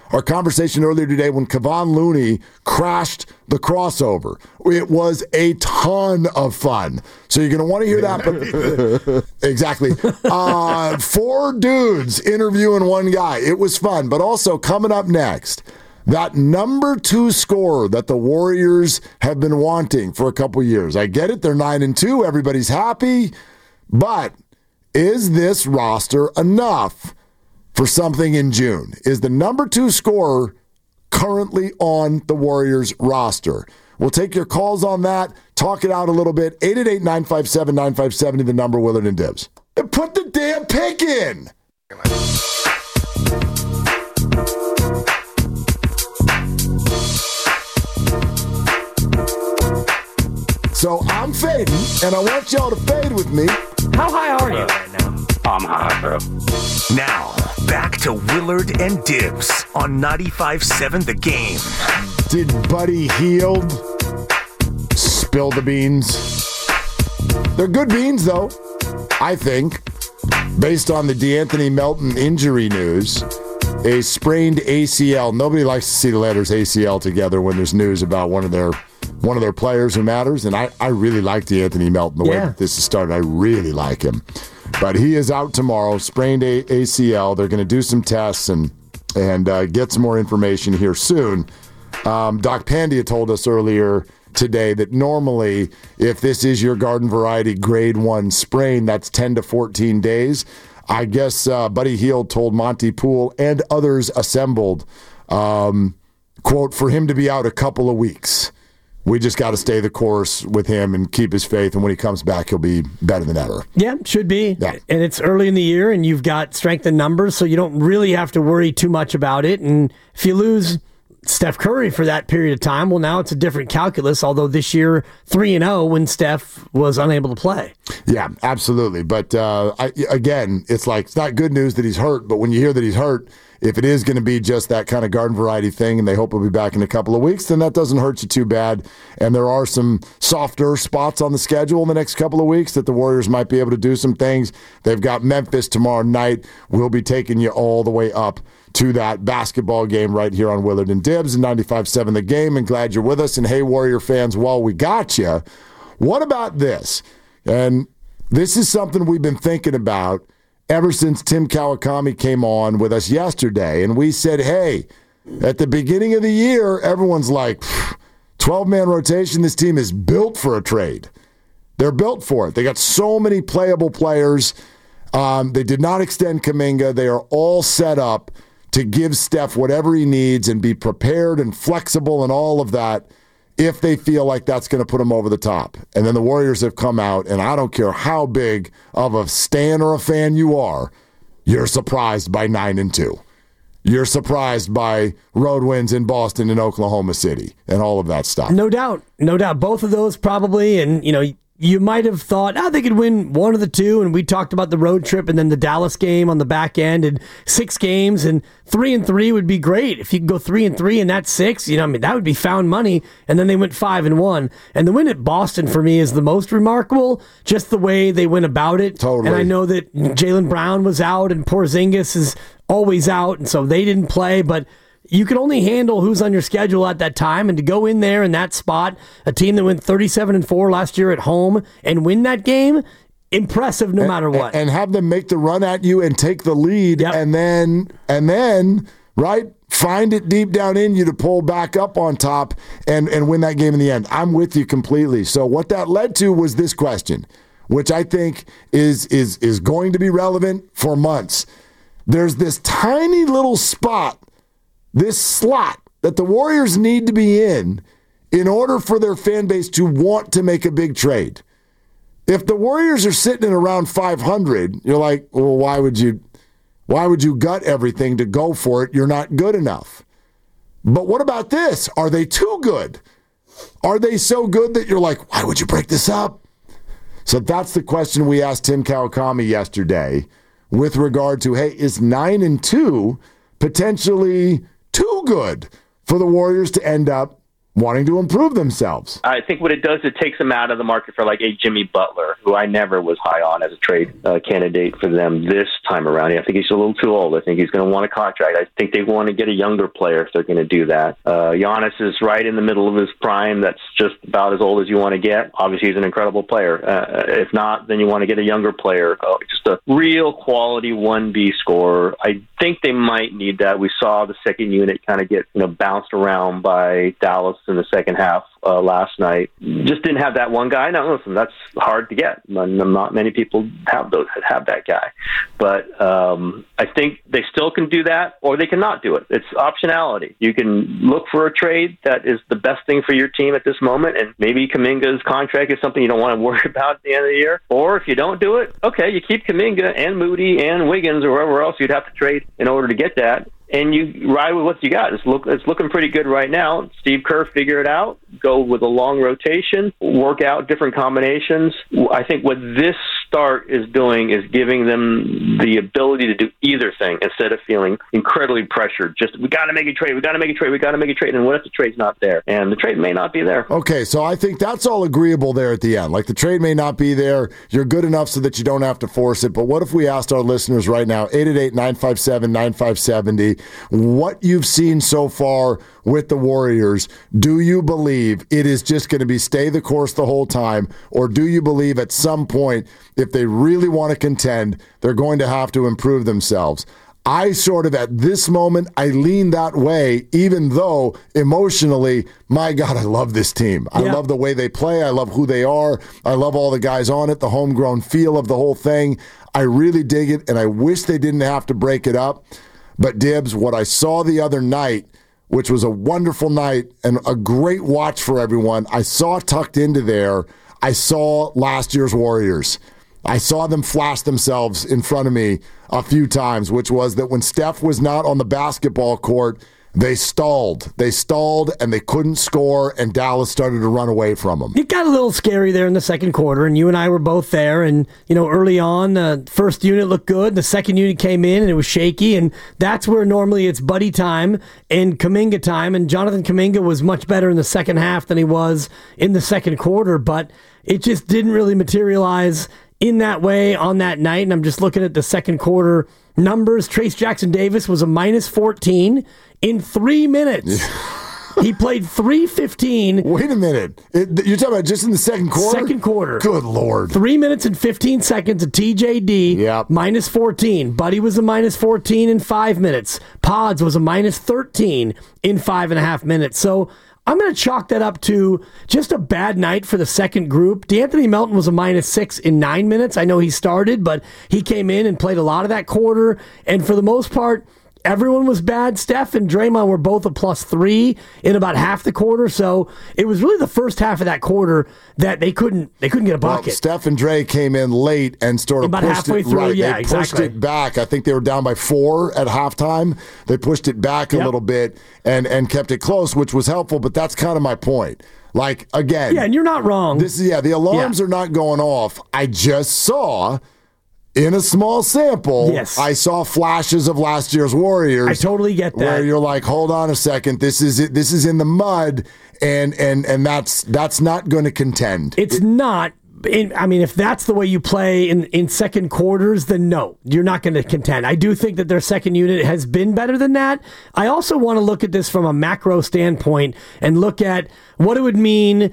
our conversation earlier today when Kevon Looney crashed the crossover. It was a ton of fun. So you're going to want to hear that. But exactly. Uh, four dudes interviewing one guy. It was fun. But also coming up next, that number two scorer that the Warriors have been wanting for a couple years. I get it. They're nine and two. Everybody's happy. But is this roster enough for something in June? Is the number two scorer currently on the Warriors roster? We'll take your calls on that. Talk it out a little bit. eight eight eight, nine five seven, nine five seven zero, the number, Willard and Dibs. And put the damn pick in. So I'm fading, and I want y'all to fade with me. How high are you right now? I'm high, bro. Now, back to Willard and Dibs on ninety-five seven The Game. Did Buddy Hield spill the beans? They're good beans, though, I think, based on the DeAnthony Melton injury news. A sprained A C L. Nobody likes to see the letters A C L together when there's news about one of their one of their players who matters. And I, I really like DeAnthony Melton, the yeah. way that this has started. I really like him. But he is out tomorrow, sprained A- ACL. They're going to do some tests and and uh, get some more information here soon. Um, Doc Pandia told us earlier today that normally, if this is your garden variety grade one sprain, that's ten to fourteen days. I guess uh, Buddy Hield told Monty Poole and others assembled, um, quote, for him to be out a couple of weeks. We just got to stay the course with him and keep his faith, and when he comes back, he'll be better than ever. Yeah, should be. Yeah. And it's early in the year, and you've got strength in numbers, so you don't really have to worry too much about it. And if you lose Steph Curry for that period of time, well, now it's a different calculus, although this year three and oh when Steph was unable to play. Yeah, absolutely. But uh, I, again, it's like, it's not good news that he's hurt, but when you hear that he's hurt, if it is going to be just that kind of garden variety thing and they hope he'll be back in a couple of weeks, then that doesn't hurt you too bad. And there are some softer spots on the schedule in the next couple of weeks that the Warriors might be able to do some things. They've got Memphis tomorrow night. We'll be taking you all the way up to that basketball game right here on Willard and Dibs and ninety-five seven The Game. And glad you're with us. And hey, Warrior fans, while we got you, what about this? And this is something we've been thinking about ever since Tim Kawakami came on with us yesterday. And we said, hey, at the beginning of the year, everyone's like, twelve-man rotation, this team is built for a trade. They're built for it. They got so many playable players. Um, they did not extend Kuminga. They are all set up to give Steph whatever he needs and be prepared and flexible and all of that if they feel like that's going to put them over the top. And then the Warriors have come out, and I don't care how big of a stan or a fan you are, you're surprised by nine and two. You're surprised by road wins in Boston and Oklahoma City and all of that stuff. No doubt. No doubt. Both of those probably. And, you know, you might have thought, oh, they could win one of the two. And we talked about the road trip and then the Dallas game on the back end and six games and three and three would be great. If you could go three and three and that's six, you know, I mean, that would be found money. And then they went five and one. And the win at Boston for me is the most remarkable, just the way they went about it. Totally. And I know that Jaylen Brown was out and Porzingis is always out. And so they didn't play, but you can only handle who's on your schedule at that time, and to go in there in that spot, a team that went thirty-seven and four last year at home and win that game, impressive no and, matter what. And have them make the run at you and take the lead, yep. and then and then right find it deep down in you to pull back up on top and and win that game in the end. I'm with you completely. So what that led to was this question, which I think is is is going to be relevant for months. There's this tiny little spot, this slot that the Warriors need to be in in order for their fan base to want to make a big trade. If the Warriors are sitting at around five hundred, you're like, well, why would you why would you gut everything to go for it? You're not good enough. But what about this? Are they too good? Are they so good that you're like, why would you break this up? So that's the question we asked Tim Kawakami yesterday with regard to, hey, is nine and two potentially too good for the Warriors to end up wanting to improve themselves. I think what it does, it takes them out of the market for like a Jimmy Butler, who I never was high on as a trade uh, candidate for them this time around. I think he's a little too old. I think he's going to want a contract. I think they want to get a younger player if they're going to do that. Uh, Giannis is right in the middle of his prime. That's just about as old as you want to get. Obviously, he's an incredible player. Uh, if not, then you want to get a younger player, uh, just a real quality one B scorer. I think they might need that. We saw the second unit kind of get you know bounced around by Dallas in the second half uh, last night. Just didn't have that one guy. Now, listen, that's hard to get. Not many people have those have that guy. But um, I think they still can do that, or they cannot do it. It's optionality. You can look for a trade that is the best thing for your team at this moment, and maybe Kuminga's contract is something you don't want to worry about at the end of the year. Or if you don't do it, okay, you keep Kuminga and Moody and Wiggins or whoever else you'd have to trade in order to get that. And you ride with what you got. It's look, it's looking pretty good right now. Steve Kerr, figure it out. Go with a long rotation. Work out different combinations. I think what this start is doing is giving them the ability to do either thing instead of feeling incredibly pressured. Just, we got to make a trade. We got to make a trade. We got to make a trade. And what if the trade's not there? And the trade may not be there. Okay, so I think that's all agreeable there at the end. Like the trade may not be there. You're good enough so that you don't have to force it. But what if we asked our listeners right now, eight eight eight, nine five seven, nine five seven zero, what you've seen so far with the Warriors? Do you believe it is just going to be stay the course the whole time, or do you believe at some point, if they really want to contend, they're going to have to improve themselves? I sort of, at this moment, I lean that way, even though emotionally, my God, I love this team. I yeah. love the way they play. I love who they are. I love all the guys on it, the homegrown feel of the whole thing. I really dig it, and I wish they didn't have to break it up. But Dibs, what I saw the other night, which was a wonderful night and a great watch for everyone, I saw tucked into there, I saw last year's Warriors. I saw them flash themselves in front of me a few times, which was that when Steph was not on the basketball court, they stalled. They stalled, and they couldn't score, and Dallas started to run away from them. It got a little scary there in the second quarter, and you and I were both there. And, you know, early on, the first unit looked good. The second unit came in, and it was shaky, and that's where normally it's Buddy time and Kuminga time. And Jonathan Kuminga was much better in the second half than he was in the second quarter, but it just didn't really materialize in that way on that night. And I'm just looking at the second quarter numbers. Trace Jackson-Davis was a minus fourteen in three minutes. He played three fifteen. Wait a minute. It, you're talking about just in the second quarter? Second quarter. Good Lord. Three minutes and fifteen seconds of T J D, yep. minus fourteen. Buddy was a minus fourteen in five minutes. Pods was a minus thirteen in five and a half minutes. So I'm going to chalk that up to just a bad night for the second group. DeAnthony Melton was a minus six in nine minutes. I know he started, but he came in and played a lot of that quarter. And for the most part, everyone was bad. Steph and Draymond were both a plus three in about half the quarter. So it was really the first half of that quarter that they couldn't they couldn't get a bucket. Well, Steph and Dre came in late and sort of about pushed halfway it through. Right. Yeah, they exactly. pushed it back. I think they were down by four at halftime. They pushed it back a yep. little bit and and kept it close, which was helpful. But that's kind of my point. Like again, yeah, and you're not wrong. This is yeah, the alarms yeah. are not going off. I just saw. In a small sample, yes. I saw flashes of last year's Warriors. I totally get that. Where you're like, hold on a second, this is it. This is in the mud, and and and that's that's not going to contend. It's it, not. In, I mean, if that's the way you play in, in second quarters, then no, you're not going to contend. I do think that their second unit has been better than that. I also want to look at this from a macro standpoint and look at what it would mean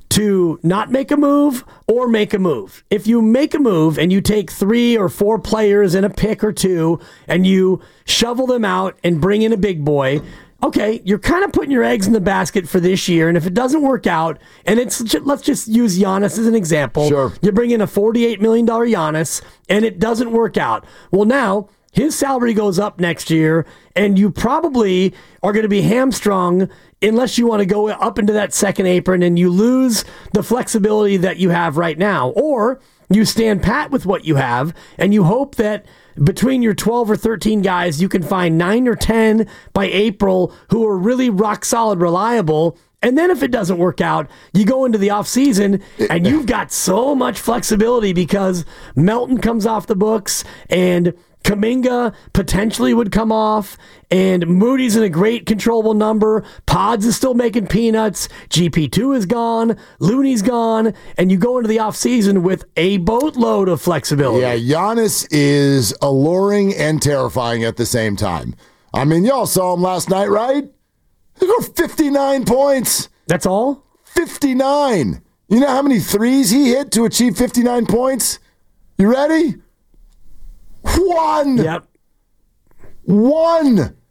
to not make a move or make a move. If you make a move and you take three or four players and a pick or two and you shovel them out and bring in a big boy, okay, you're kind of putting your eggs in the basket for this year. And if it doesn't work out, and it's let's just use Giannis as an example. Sure. You bring in a forty-eight million dollars Giannis and it doesn't work out. Well, now his salary goes up next year and you probably are going to be hamstrung unless you want to go up into that second apron and you lose the flexibility that you have right now. Or you stand pat with what you have and you hope that between your twelve or thirteen guys, you can find nine or ten by April who are really rock solid, reliable. And then if it doesn't work out, you go into the offseason and you've got so much flexibility because Melton comes off the books and Kuminga potentially would come off, and Moody's in a great controllable number. Pods is still making peanuts. G P two is gone. Looney's gone. And you go into the offseason with a boatload of flexibility. Yeah, Giannis is alluring and terrifying at the same time. I mean, y'all saw him last night, right? He got fifty-nine points. That's all? fifty-nine. You know how many threes he hit to achieve fifty-nine points? You ready? One. Yep. One.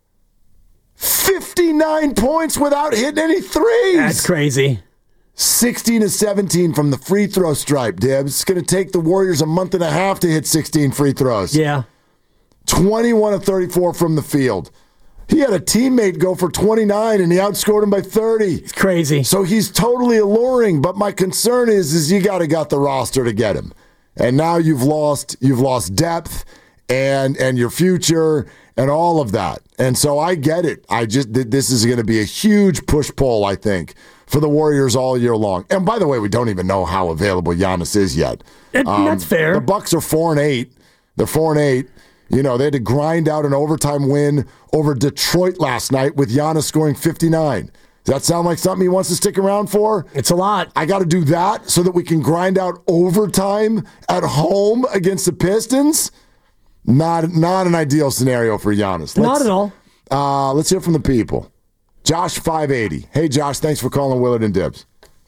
fifty-nine points without hitting any threes. That's crazy. sixteen to seventeen from the free throw stripe, Dibs. It's going to take the Warriors a month and a half to hit sixteen free throws. Yeah. twenty-one of thirty-four from the field. He had a teammate go for twenty-nine, and he outscored him by thirty. It's crazy. So he's totally alluring, but my concern is, is you got to got the roster to get him. And now you've lost you've lost depth and and your future and all of that. And so I get it. I just this is going to be a huge push-pull, I think, for the Warriors all year long. And by the way, we don't even know how available Giannis is yet. It, Um, that's fair. The Bucks are four and eight. They're four and eight. You know, they had to grind out an overtime win over Detroit last night with Giannis scoring fifty-nine. Does that sound like something he wants to stick around for? It's a lot. I got to do that so that we can grind out overtime at home against the Pistons? Not not an ideal scenario for Giannis. Let's, Not at all. Uh, let's hear from the people. Josh five eighty. Hey, Josh, thanks for calling Willard and Dibs.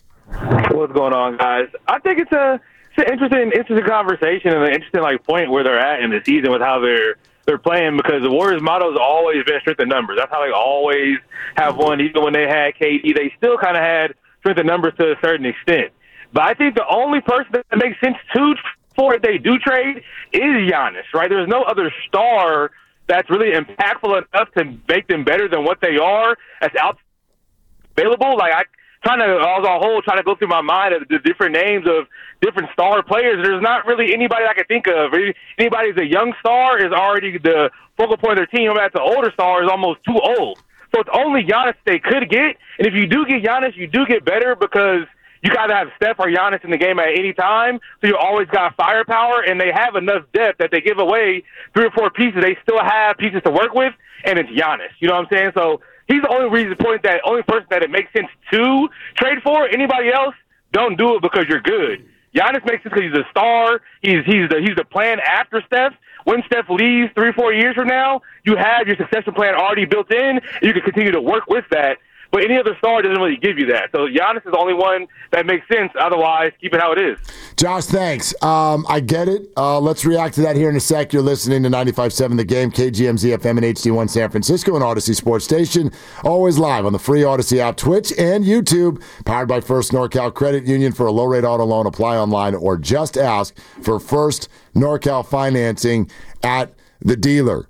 What's going on, guys? I think it's a it's an interesting interesting conversation and an interesting like point where they're at in the season with how they're they're playing, because the Warriors' motto has always been strength in numbers. That's how they always have won. Even when they had K D, they still kind of had strength in numbers to a certain extent. But I think the only person that makes sense to for if they do trade is Giannis, right? There's no other star that's really impactful enough to make them better than what they are that's out available. Like I trying to, I was on hold trying to go through my mind of the different names of different star players. There's not really anybody I can think of. Anybody who's a young star is already the focal point of their team. That's the older star is almost too old. So it's only Giannis they could get. And if you do get Giannis, you do get better because you got to have Steph or Giannis in the game at any time. So you always got firepower, and they have enough depth that they give away three or four pieces. They still have pieces to work with, and it's Giannis. You know what I'm saying? So he's the only reason point that only person that it makes sense to trade for. Anybody else, don't do it because you're good. Giannis makes sense because he's a star. He's he's the he's the plan after Steph. When Steph leaves three, four years from now, you have your succession plan already built in, and you can continue to work with that. But any other star doesn't really give you that. So Giannis is the only one that makes sense. Otherwise, keep it how it is. Josh, thanks. Um, I get it. Uh, let's react to that here in a sec. You're listening to ninety-five point seven The Game, K G M Z F M and H D one San Francisco and Odyssey Sports Station. Always live on the free Odyssey app, Twitch, and YouTube. Powered by First NorCal Credit Union. For a low-rate auto loan, apply online or just ask for First NorCal financing at the dealer.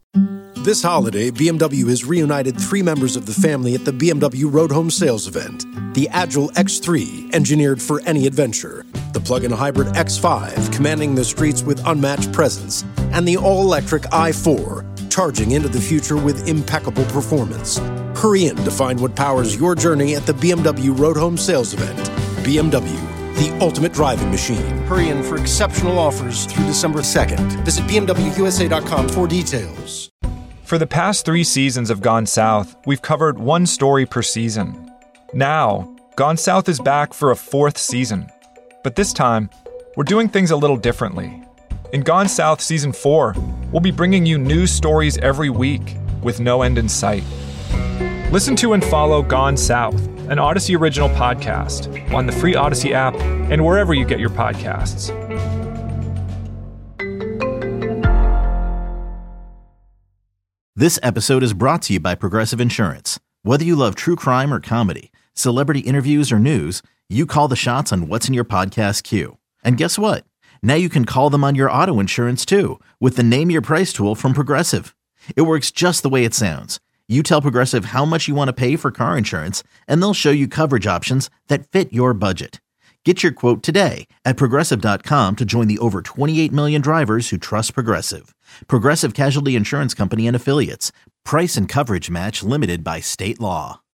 This holiday, B M W has reunited three members of the family at the B M W Road Home Sales event. The Agile X three, engineered for any adventure. The plug-in hybrid X five, commanding the streets with unmatched presence. And the all-electric i four, charging into the future with impeccable performance. Hurry in to find what powers your journey at the B M W Road Home Sales event. B M W, the ultimate driving machine. Hurry in for exceptional offers through December second. Visit B M W U S A dot com for details. For the past three seasons of Gone South, we've covered one story per season. Now, Gone South is back for a fourth season. But this time, we're doing things a little differently. In Gone South Season four, we'll be bringing you news stories every week with no end in sight. Listen to and follow Gone South, an Odyssey original podcast, on the free Odyssey app and wherever you get your podcasts. This episode is brought to you by Progressive Insurance. Whether you love true crime or comedy, celebrity interviews or news, you call the shots on what's in your podcast queue. And guess what? Now you can call them on your auto insurance too with the Name Your Price tool from Progressive. It works just the way it sounds. You tell Progressive how much you want to pay for car insurance, and they'll show you coverage options that fit your budget. Get your quote today at Progressive dot com to join the over twenty-eight million drivers who trust Progressive. Progressive Casualty Insurance Company and Affiliates. Price and coverage match limited by state law.